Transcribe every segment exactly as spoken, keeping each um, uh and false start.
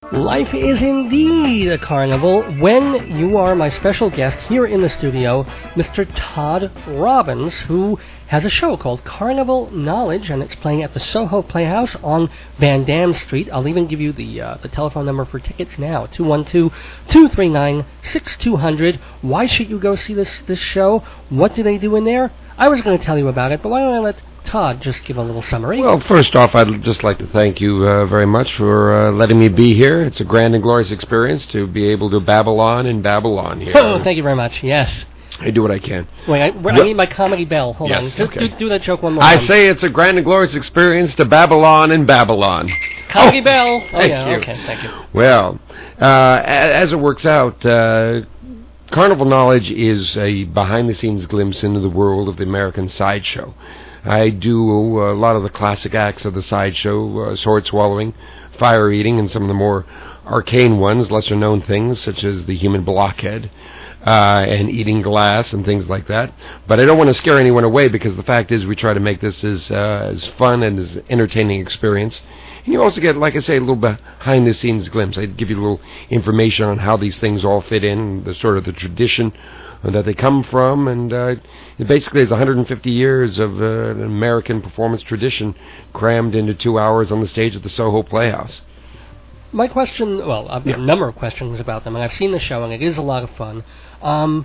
Life is indeed a carnival when you are my special guest here in the studio, Mister Todd Robbins, who has a show called Carnival Knowledge, and it's playing at the Soho Playhouse on Van Dam Street. I'll even give you the uh, the telephone number for tickets now, two one two, two three nine, six two zero zero. Why should you go see this, this show? What do they do in there? I was going to tell you about it, but why don't I let Todd just give a little summary? Well, first off, I'd just like to thank you uh, very much for uh, letting me be here. It's a grand and glorious experience to be able to babble on and babble on here. Oh, thank you very much. Yes. I do what I can. Wait, I, I need my comedy bell. Hold yes, on. Just okay. do, do that joke one more I time. I say it's a grand and glorious experience to babble on and babble on. Comedy oh, bell. Oh, thank yeah. you. Okay, thank you. Well, uh, as it works out, uh, Carnival Knowledge is a behind-the-scenes glimpse into the world of the American sideshow. I do a lot of the classic acts of the sideshow, uh, sword swallowing, fire eating, and some of the more arcane ones, lesser-known things, such as the human blockhead, uh, and eating glass and things like that. But I don't want to scare anyone away, because the fact is we try to make this as, uh, as fun and as entertaining experience. And you also get, like I say, a little behind-the-scenes glimpse. I give you a little information on how these things all fit in, the sort of the tradition that they come from, and uh, it basically is one hundred fifty years of uh, an American performance tradition crammed into two hours on the stage at the Soho Playhouse. My question, well, I've got a number of questions about them, and I've seen the show, and it is a lot of fun. Um,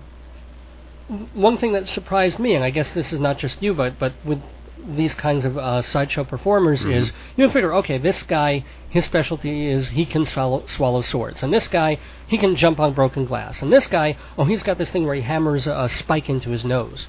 one thing that surprised me, and I guess this is not just you, but, but with these kinds of uh, sideshow performers, mm-hmm. is you figure, okay, this guy, his specialty is he can swallow, swallow swords, and this guy, he can jump on broken glass, and this guy, oh, he's got this thing where he hammers a, a spike into his nose.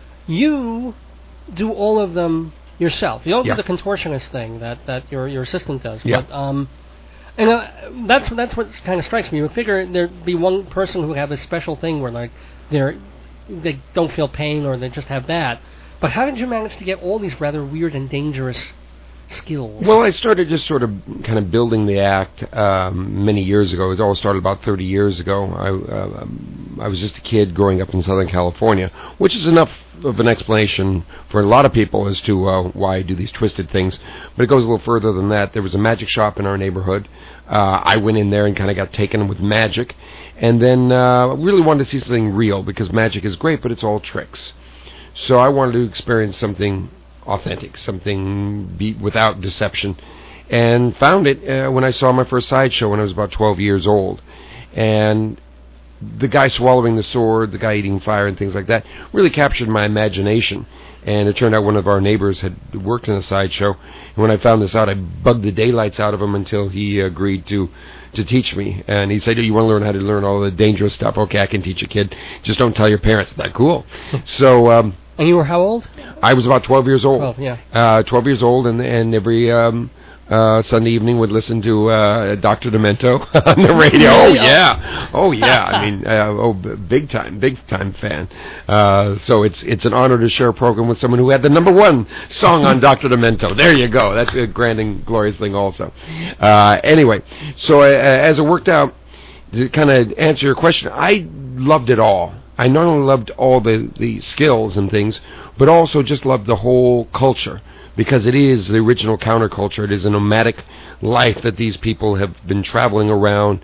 You do all of them yourself. You don't yeah. do the contortionist thing that, that your your assistant does, yeah. but um, and uh, that's that's what kind of strikes me. You figure there'd be one person who would have a special thing where like they're they don't feel pain or they just have that. But how did you manage to get all these rather weird and dangerous skills? Well, I started just sort of kind of building the act um, many years ago. It all started about thirty years ago. I, uh, um, I was just a kid growing up in Southern California, which is enough of an explanation for a lot of people as to uh, why I do these twisted things. But it goes a little further than that. There was a magic shop in our neighborhood. Uh, I went in there and kind of got taken with magic, and then uh, really wanted to see something real, because magic is great, but it's all tricks. So I wanted to experience something authentic, something be without deception, and found it uh, when I saw my first sideshow when I was about twelve years old. And the guy swallowing the sword, the guy eating fire and things like that really captured my imagination. And it turned out one of our neighbors had worked in a sideshow, and when I found this out, I bugged the daylights out of him until he agreed to to teach me. And he said, "Do you want to learn how to learn all the dangerous stuff? Okay, I can teach you, kid. Just don't tell your parents." That cool. So um and you were how old? I was about twelve years old. twelve, yeah. Uh, twelve years old, and and every um, uh, Sunday evening would listen to uh, Doctor Demento on the radio. Oh yeah, oh yeah. I mean, uh, oh, big time, big time fan. Uh, so it's it's an honor to share a program with someone who had the number one song on Doctor Demento. There you go. That's a grand and glorious thing, also. Uh, anyway, so uh, as it worked out, to kind of answer your question, I loved it all. I not only loved all the, the skills and things, but also just loved the whole culture, because it is the original counterculture. It is a nomadic life that these people have been traveling around,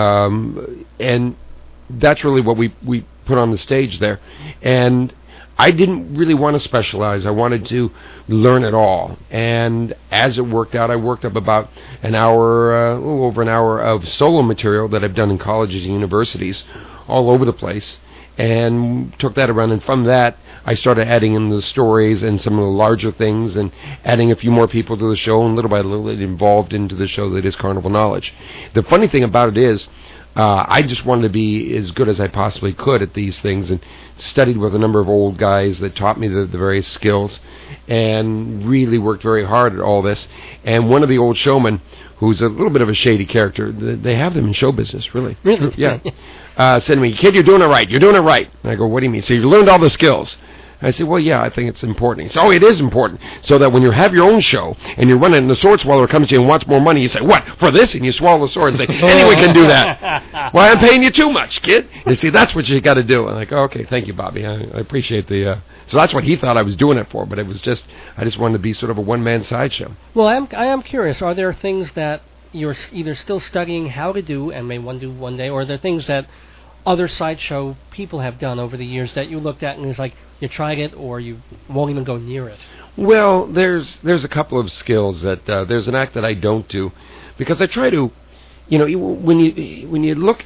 um, and that's really what we, we put on the stage there. And I didn't really want to specialize. I wanted to learn it all. And as it worked out, I worked up about an hour, uh, a little over an hour of solo material that I've done in colleges and universities all over the place, and took that around, and from that I started adding in the stories and some of the larger things, and adding a few more people to the show, and little by little it evolved into the show that is Carnival Knowledge. The funny thing about it is, uh, I just wanted to be as good as I possibly could at these things, and studied with a number of old guys that taught me the, the various skills, and really worked very hard at all this. And one of the old showmen, who's a little bit of a shady character, they have them in show business, really. Really? Yeah. Uh, said to me, "Kid, you're doing it right. You're doing it right." And I go, "What do you mean?" So you learned all the skills. I said, "Well, yeah, I think it's important." He said, "Oh, it is important. So that when you have your own show and you're running and the sword swallower comes to you and wants more money, you say, 'What, for this?' And you swallow the sword and say, 'Anyone can do that.' 'Well, I'm paying you too much, kid.' You see, that's what you got to do." I'm like, oh, "Okay, thank you, Bobby. I, I appreciate the..." Uh... So that's what he thought I was doing it for, but it was just, I just wanted to be sort of a one-man sideshow. Well, I am, I am curious. Are there things that you're s- either still studying how to do and may one do one day, or are there things that other sideshow people have done over the years that you looked at and it's like you tried it or you won't even go near it? Well, there's there's a couple of skills that uh, there's an act that I don't do because I try to, you know, you- when you when you look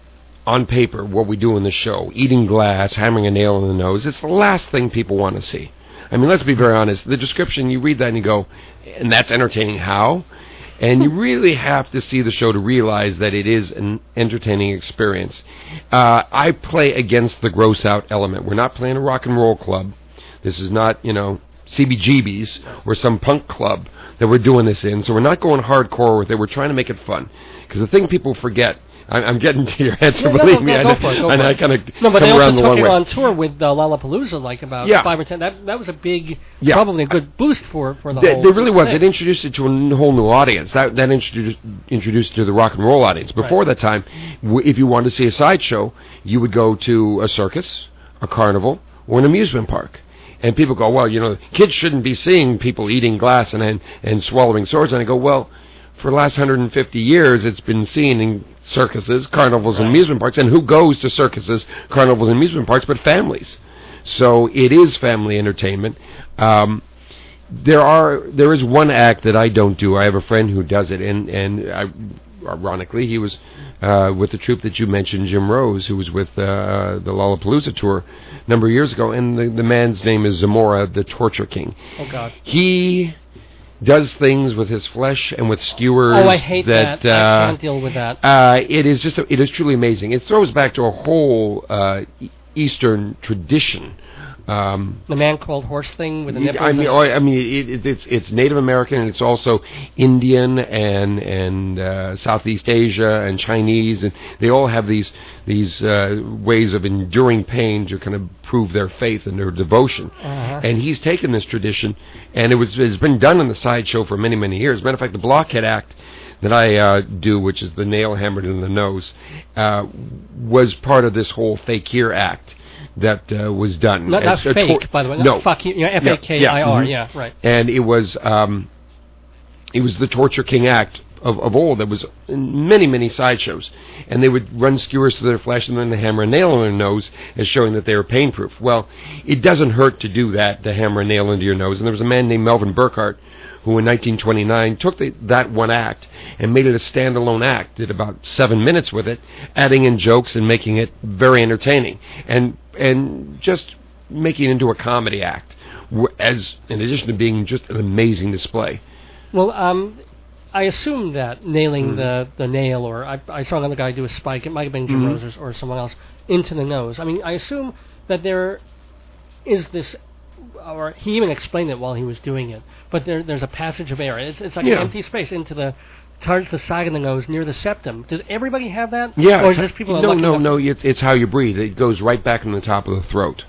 on paper what we do in the show, eating glass, hammering a nail in the nose, it's the last thing people want to see. I mean, let's be very honest. The description, you read that and you go, and that's entertaining how? And you really have to see the show to realize that it is an entertaining experience. Uh, I play against the gross out element. We're not playing a rock and roll club. This is not, you know, C B G B's or some punk club that we're doing this in. So we're not going hardcore with it. We're trying to make it fun. Because the thing people forget, I, I'm getting to your answer, No, no, believe no, me. no, I, go for it, go and for I it. kind of No, but come they also around the took long it way. on tour with uh, Lollapalooza, like about Yeah. five or ten. That that was a big, Yeah. probably a good boost for for the There, whole. there really was. thing. It introduced it to a whole new audience. That that introduced introduced it to the rock and roll audience. Before Right. that time, w- if you wanted to see a sideshow, you would go to a circus, a carnival, or an amusement park. And people go, well, you know, kids shouldn't be seeing people eating glass and and, and swallowing swords. And I go, well, for the last one hundred fifty years, it's been seen in circuses, carnivals, and Right. amusement parks. And who goes to circuses, carnivals, and amusement parks but families? So it is family entertainment. Um, there are there is one act that I don't do. I have a friend who does it, and and I, ironically, he was uh, with the troupe that you mentioned, Jim Rose, who was with uh, the Lollapalooza tour a number of years ago, and the, the man's name is Zamora, the Torture King. Oh God. He does things with his flesh and with skewers. Oh, I hate that. that. I Uh, can't deal with that. uh, it is just a, it is truly amazing. It throws back to a whole uh, e- Eastern tradition. Um, The man called horse thing with the nipples. I mean, and- oh, I mean, it, it, it's it's Native American, and it's also Indian and and uh, Southeast Asia and Chinese, and they all have these these uh, ways of enduring pain to kind of prove their faith and their devotion. Uh-huh. And he's taken this tradition, and it was it's been done in the sideshow for many many years. Matter of fact, the Blockhead Act that I uh, do, which is the nail hammered in the nose, uh, was part of this whole Fakir Act that uh, was done. Not, not It's a fake, tor- by the way. Not No. fuck you. You know, F A K I R. Yeah, mhm. right. And it was um, it was the Torture King Act of, of old. That was in many many sideshows, and they would run skewers to their flesh and then they hammer a nail in their nose as showing that they were pain proof. Well, it doesn't hurt to do that, to hammer a nail into your nose. And there was a man named Melvin Burkhart who in nineteen twenty-nine took the, that one act and made it a standalone act, did about seven minutes with it, adding in jokes and making it very entertaining, and and just making it into a comedy act, wh- as in addition to being just an amazing display. Well, um, I assume that nailing Mm. the, the nail, or I, I saw another guy do a spike, it might have been Jim Mhm. Rose or, or someone else, into the nose. I mean, I assume that there is this, or he even explained it while he was doing it, but there there's a passage of air. It's, it's like Yeah. an empty space into the, towards the side of the nose near the septum. Does everybody have that? Yeah, Or it's- just people are no, lucky no, enough no. It's it's how you breathe. It goes right back in the top of the throat,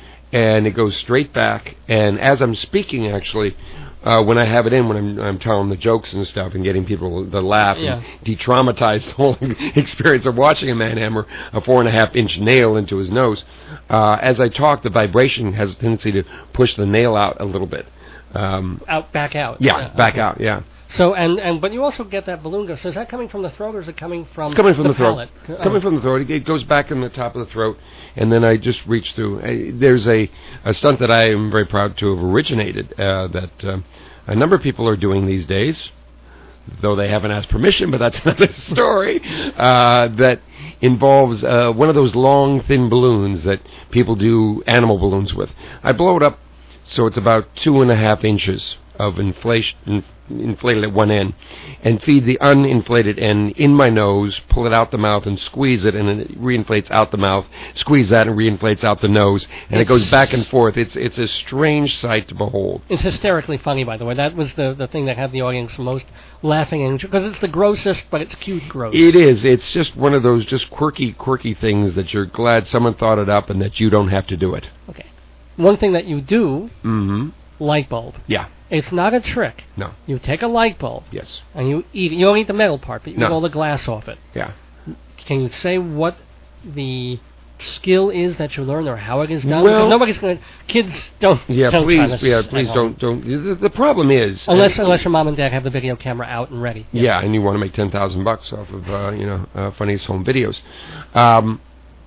and it goes straight back. And as I'm speaking, actually, uh, when I have it in, when I'm I'm telling the jokes and stuff and getting people to laugh Yeah. and de-traumatize the whole experience of watching a man hammer a four and a half inch nail into his nose, uh, as I talk, the vibration has a tendency to push the nail out a little bit. Um, out, back out. yeah, back okay. out. Yeah. So, and, and but you also get that balloon go. So is that coming from the throat, or is it coming from It's coming from the, throat. palate? It's coming from the throat. It goes back in the top of the throat, and then I just reach through. Uh, there's a, a stunt that I am very proud to have originated uh, that um, a number of people are doing these days, though they haven't asked permission, but that's another story, uh, that involves uh, one of those long, thin balloons that people do animal balloons with. I blow it up so it's about two and a half inches of inflation, inflated at one end, and feed the uninflated end in my nose, pull it out the mouth, and squeeze it, and then it reinflates out the mouth, squeeze that, and reinflates out the nose, and it goes back and forth. It's it's a strange sight to behold. It's hysterically funny, by the way. That was the, the thing that had the audience most laughing, and because it's the grossest, but it's cute gross. It is. It's just one of those just quirky, quirky things that you're glad someone thought it up and that you don't have to do it. Okay. One thing that you do, Mm-hmm. light bulb. Yeah. It's not a trick. No. You take a light bulb, Yes. and you eat it. You don't eat the metal part, but you No. eat all the glass off it. Yeah. Can you say what the skill is that you learn, or how it is done? Well, because nobody's going to. Kids don't. Yeah, don't please, this yeah, please don't, don't. The, the problem is, unless uh, unless your mom and dad have the video camera out and ready. Yeah, yeah and you want to make ten thousand bucks off of uh, you know uh, Funniest Home Videos. Um,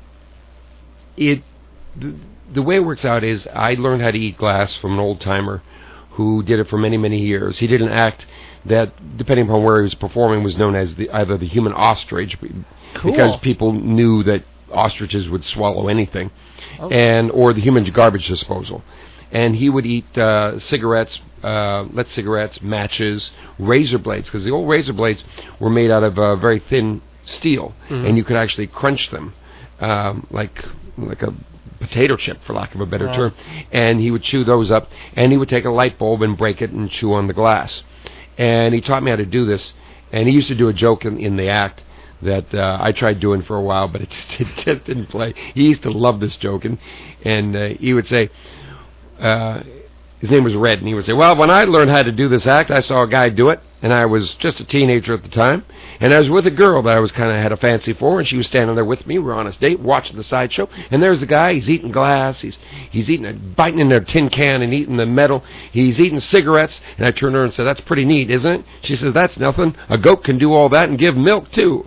it the, the way it works out is I learned how to eat glass from an old timer who did it for many many years. He did an act that, depending upon where he was performing, was known as the, either the human ostrich, cool. because people knew that ostriches would swallow anything, okay. and or the human garbage disposal. And he would eat uh, cigarettes, uh, lit cigarettes, matches, razor blades, because the old razor blades were made out of uh, very thin steel, mm-hmm. and you could actually crunch them um, like like a potato chip, for lack of a better right. term. And he would chew those up, and he would take a light bulb and break it and chew on the glass. And he taught me how to do this, and he used to do a joke in, in the act that uh, I tried doing for a while, but it just, it just didn't play. He used to love this joke, and, and uh, he would say, uh, his name was Red, and he would say, well, when I learned how to do this act, I saw a guy do it, and I was just a teenager at the time, and I was with a girl that I was kind of had a fancy for, and she was standing there with me. We were on a date watching the sideshow, and there's the guy. He's eating glass. He's he's eating a, biting in a tin can and eating the metal. He's eating cigarettes, and I turned to her and said, that's pretty neat, isn't it? She says, that's nothing. A goat can do all that and give milk, too.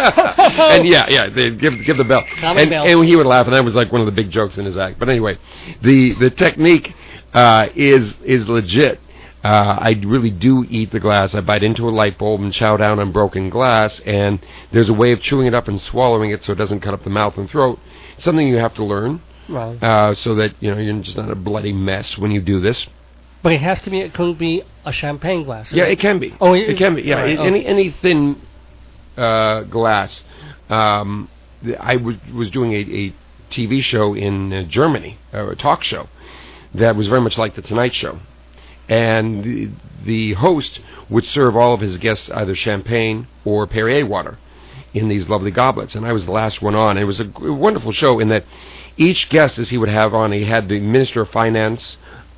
And yeah, yeah, they give give the bell. Common And, bell. and he would laugh, and that was like one of the big jokes in his act. But anyway, the, the technique uh, is is legit. Uh, I really do eat the glass. I bite into a light bulb and chow down on broken glass, and there's a way of chewing it up and swallowing it so it doesn't cut up the mouth and throat. It's something you have to learn, right. uh, so that you know you're just not a bloody mess when you do this. But it has to be. It couldn't be a champagne glass. Yeah, it? it can be. Oh, it, it can be. Yeah, right. it, oh. any any thin uh, glass. Um, I w- was doing a, a T V show in uh, Germany, uh, a talk show that was very much like the Tonight Show. And the, the host would serve all of his guests either champagne or Perrier water in these lovely goblets. And I was the last one on. It was a, g- wonderful show in that each guest, as he would have on, he had the Minister of Finance,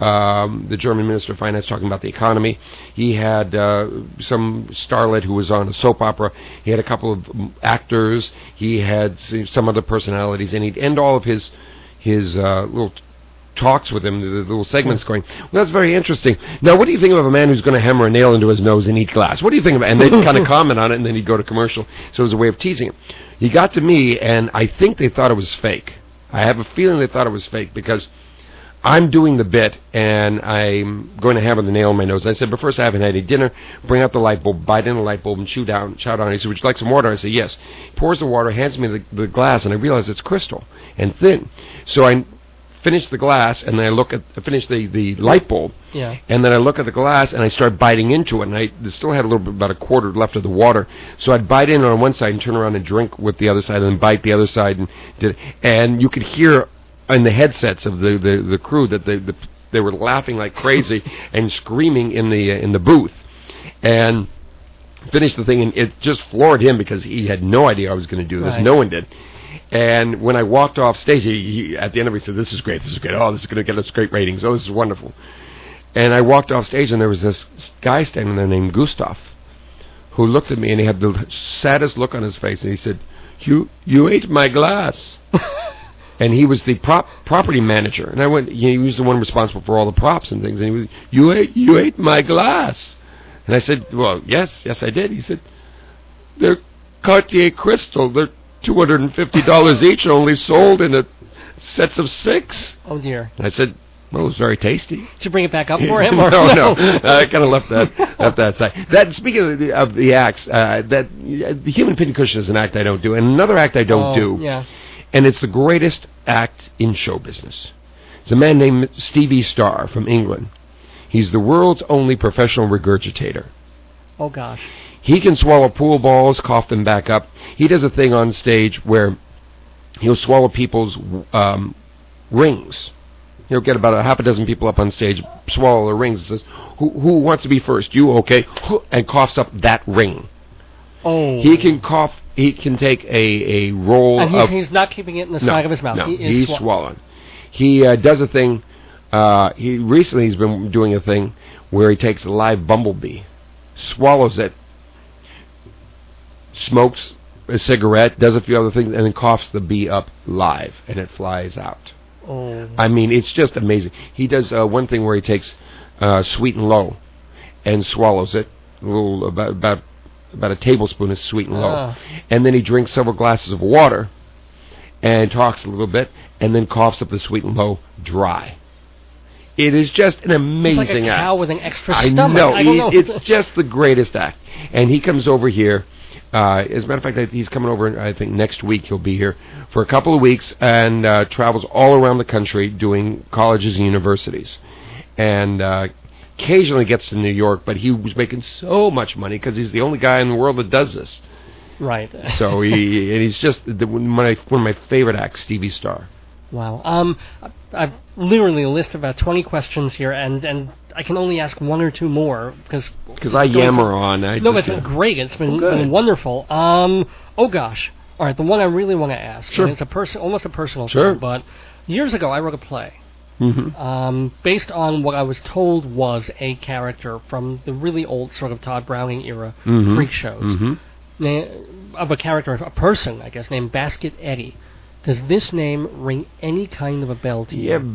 um, the German Minister of Finance, talking about the economy. He had uh, some starlet who was on a soap opera. He had a couple of actors. He had some other personalities. And he'd end all of his, his uh, little talks with him, the little segments going, well, that's very interesting. Now, what do you think of a man who's going to hammer a nail into his nose and eat glass? What do you think of it? And they'd kind of comment on it, and then he'd go to commercial. So it was a way of teasing him. He got to me, and I think they thought it was fake. I have a feeling they thought it was fake, because I'm doing the bit, and I'm going to hammer the nail in my nose. I said, but first I haven't had any dinner. Bring out the light bulb, bite in the light bulb, and chew down, chow down. He said, would you like some water? I said, yes. He pours the water, hands me the, the glass, and I realize it's crystal and thin. So I finish the glass, and then I look at I finish the, the light bulb, yeah. and then I look at the glass, and I start biting into it, and I still had a little bit, about a quarter left of the water, so I'd bite in on one side and turn around and drink with the other side, and then bite the other side, and did, and you could hear in the headsets of the, the, the crew that they the, they were laughing like crazy and screaming in the uh, in the booth, and finished the thing, and it just floored him because he had no idea I was going to do this. Right. No one did. And when I walked off stage, he, he, at the end of it, he said, this is great, this is great. Oh, this is going to get us great ratings. Oh, this is wonderful. And I walked off stage, and there was this guy standing there named Gustav, who looked at me, and he had the saddest look on his face, and he said, you you ate my glass. And he was the prop property manager. And I went, he was the one responsible for all the props and things. And he was, you ate, you ate my glass. And I said, well, yes, yes, I did. He said, they're Cartier crystal. They're two hundred fifty dollars each, only sold in a sets of six. Oh, dear. And I said, well, it was very tasty. Did you bring it back up for him? Or no, no. I kind of left that left that side. That, speaking of the, of the acts, uh, that uh, the Human Pincushion is an act I don't do. And another act I don't oh, do. Yeah. And it's the greatest act in show business. It's a man named Stevie Starr from England. He's the world's only professional regurgitator. Oh, gosh. He can swallow pool balls, cough them back up. He does a thing on stage where he'll swallow people's um, rings. He'll get about a half a dozen people up on stage, swallow their rings, and says, who, who wants to be first? You, okay. And coughs up that ring. Oh. He can cough. He can take a, a roll and he, of... he's not keeping it in the no, side of his mouth. No, he he's swa- swallowing. He uh, does a thing... Uh, he recently he's been doing a thing where he takes a live bumblebee, swallows it, smokes a cigarette, does a few other things, and then coughs the bee up live, and it flies out. Oh. I mean, it's just amazing. He does uh, one thing where he takes uh, Sweet and Low and swallows it, a little about about about a tablespoon of Sweet and Low, Ah. and then he drinks several glasses of water, and talks a little bit, and then coughs up the Sweet and Low dry. It is just an amazing It's like a act. cow with an extra I stomach. know. I don't know. It, it's just the greatest act. And he comes over here. Uh, as a matter of fact, he's coming over, I think, next week. He'll be here for a couple of weeks and uh, travels all around the country doing colleges and universities. And uh, occasionally gets to New York, but he was making so much money because he's the only guy in the world that does this. Right. So he and he's just the, my, one of my favorite acts, Stevie Starr. Wow. Um, I've literally a list of about twenty questions here, and, and I can only ask one or two more because Because I yammer on. I no, just, it's been great. It's been, Oh, been wonderful. Um, oh gosh. All right, the one I really want to ask. Sure. And it's a person, almost a personal Sure. thing, but years ago I wrote a play Mm-hmm. um, based on what I was told was a character from the really old sort of Todd Browning era Mm-hmm. freak shows. Mm-hmm. Na- of a character, a person, I guess, named Basket Eddie. Does this name ring any kind of a bell to you? Yeah,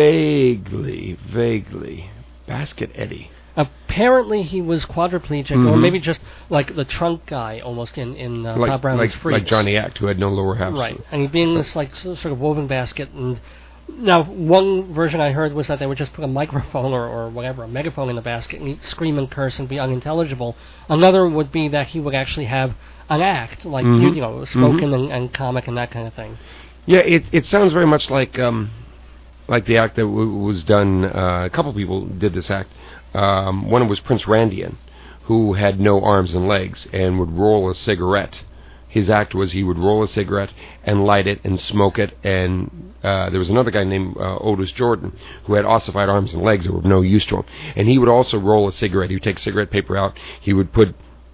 vaguely, vaguely. Basket Eddie. Apparently he was quadriplegic, Mm-hmm. or maybe just like the trunk guy almost in, in uh, Like, Todd Browning's like, Freaks. like Johnny Act, who had no lower half. Right, and he'd be in this like s- sort of woven basket. And now one version I heard was that they would just put a microphone or, or whatever, a megaphone in the basket, and he'd scream and curse and be unintelligible. Another would be that he would actually have an act, like Mhm. you, you know, spoken Mhm. and, and comic and that kind of thing. Yeah, it it sounds very much like um, like the act that w- was done. Uh, a couple people did this act. Um, one was Prince Randian, who had no arms and legs and would roll a cigarette. His act was he would roll a cigarette and light it and smoke it. And uh, there was another guy named uh, Otis Jordan who had ossified arms and legs that were of no use to him. And he would also roll a cigarette. He would take cigarette paper out. He would put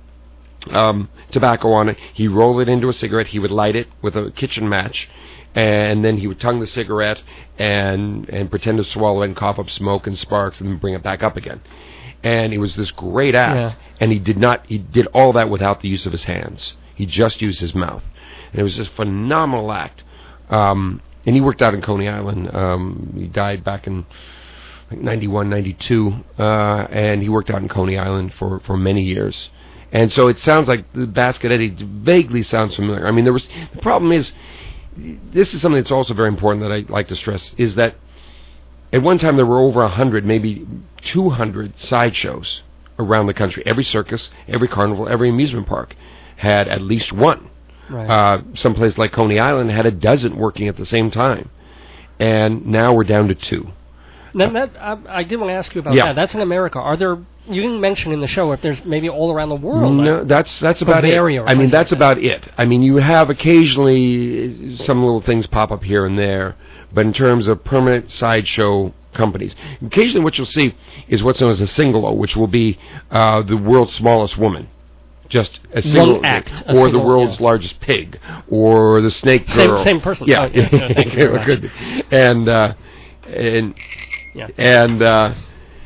um, tobacco on it. He'd roll it into a cigarette. He would light it with a kitchen match. And then he would tongue the cigarette and and pretend to swallow it and cough up smoke and sparks and then bring it back up again. And it was this great act. Yeah. And he did not, he did all that without the use of his hands. He just used his mouth. And it was this phenomenal act. Um, and he worked out in Coney Island. Um, he died back in like ninety-one, ninety-two. Uh, and he worked out in Coney Island for, for many years. And so it sounds like the Basket Eddie vaguely sounds familiar. I mean, there was, the problem is, this is something that's also very important that I like to stress, is that at one time there were over a hundred, maybe two hundred sideshows around the country. Every circus, every carnival, every amusement park had at least one. Right. Uh, some place like Coney Island had a dozen working at the same time. And now we're down to two. That, that, I, I did want to ask you about Yeah. that. That's in America. Are there? You didn't mention in the show if there's maybe all around the world. No, that's that's about Bavaria it. or I mean, something that's like about it. I mean, you have occasionally some little things pop up here and there, but in terms of permanent sideshow companies, occasionally what you'll see is what's known as a singolo, which will be uh, the world's smallest woman. Just a single One act, a or the single, world's yeah. largest pig, or the snake Same- girl. same person. Yeah, Oh, yeah, yeah, thank you very It could be. And uh, and Yeah. and uh,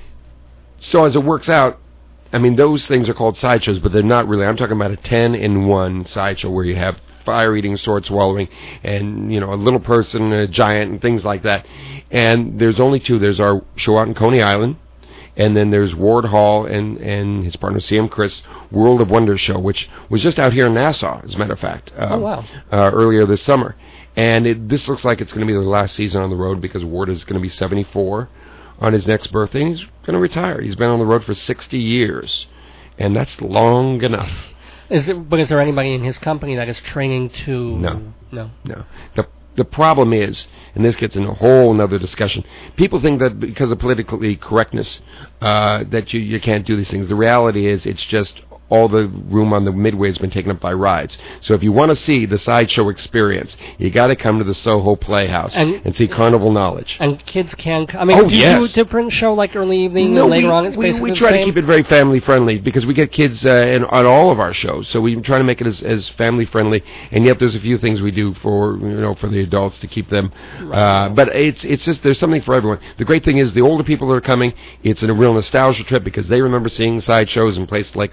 so as it works out, I mean, those things are called sideshows, but they're not really. I'm talking about a ten-in-one sideshow where you have fire-eating, sword-swallowing, and, you know, a little person, a giant, and things like that. And there's only two. There's our show out in Coney Island, and then there's Ward Hall and, and his partner, C M Chris, World of Wonder show, which was just out here in Nassau, as a matter of fact, uh, Oh, wow. uh, earlier this summer. And it, this looks like it's going to be the last season on the road because Ward is going to be seventy-four on his next birthday, and he's going to retire. He's been on the road for sixty years, and that's long enough. Is it, but is there anybody in his company that is training to? No. No. No. The the problem is, and this gets into a whole other discussion, people think that because of politically correctness uh, that you, you can't do these things. The reality is it's just all the room on the Midway has been taken up by rides. So if you want to see the sideshow experience, you got to come to the Soho Playhouse And- and see Carnival Knowledge. And kids can. I mean, Oh, do you yes. do a different show like early evening No, and later we, on? It's we, basically we the try to same? keep it very family friendly because we get kids uh, in, on all of our shows, so we try to make it as, as family friendly. And yet, there's a few things we do for you know for the adults to keep them. Uh, but it's it's just there's something for everyone. The great thing is the older people that are coming, it's a real nostalgia trip because they remember seeing sideshows in places like Coney Island.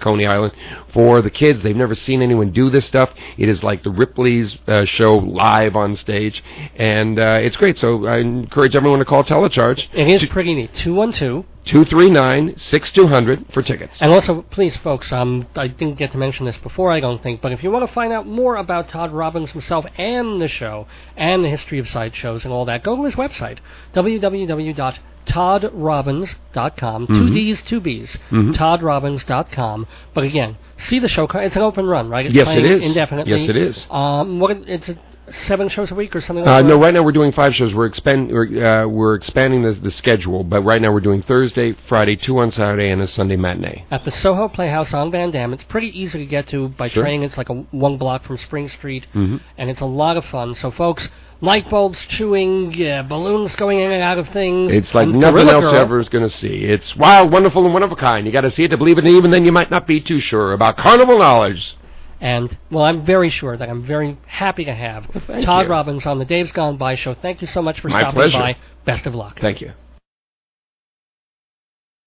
Island for the kids. They've never seen anyone do this stuff. It is like the Ripley's uh, show live on stage, and uh, it's great. So I encourage everyone to call Telecharge. It is pretty neat. two one two two three nine, six two zero zero for tickets. And also, please, folks, um, I didn't get to mention this before, I don't think, but if you want to find out more about Todd Robbins himself and the show and the history of sideshows and all that, go to his website, w w w dot todd robbins dot com. Mm-hmm. Two D's, two B's. Mm-hmm. todd robbins dot com. But again, see the show. It's an open run, right? It's yes, it is. Indefinitely. Yes, it is. Um, what, it's a, seven shows a week or something like uh, that? No, right now we're doing five shows. We're expand we're, uh, we're expanding the, the schedule, but right now we're doing Thursday, Friday, two on Saturday, and a Sunday matinee. At the Soho Playhouse on Van Dam. It's pretty easy to get to by sure. train. It's like a one block from Spring Street, mm-hmm. and it's a lot of fun. So, folks, light bulbs chewing, yeah, balloons going in and out of things. It's like and nothing else Girl. you're ever is going to see. It's wild, wonderful, and one of a kind. You got to see it to believe it, and even then you might not be too sure about carnival knowledge. And, well, I'm very sure that I'm very happy to have well, Todd you. Robbins on the Dave's Gone By show. Thank you so much for My stopping pleasure. by. Best of luck. Thank you.